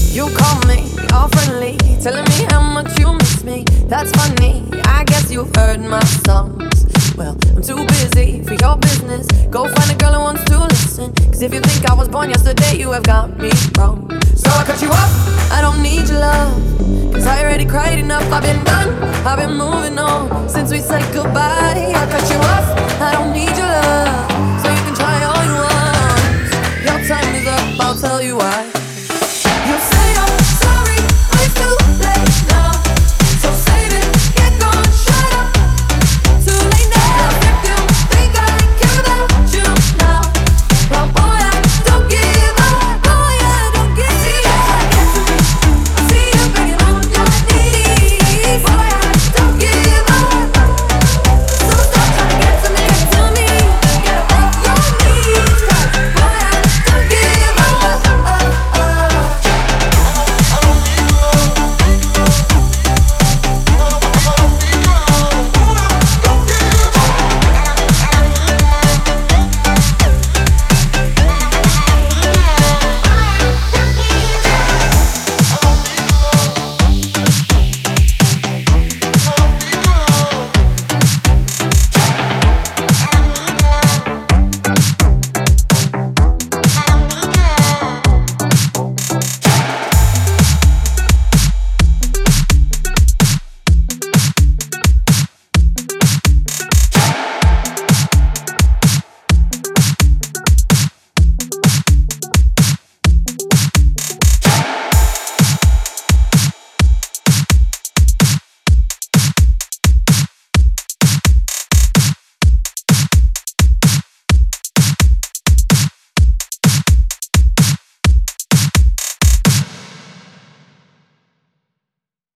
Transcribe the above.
You call me, all friendly, telling me how much you miss me. That's funny, I guess you've heard my songs. Well, I'm too busy for your business. Go find a girl who wants to listen. Cause if you think I was born yesterday, you have got me wrong. So I cut you off, I don't need your love. Cause I already cried enough, I've been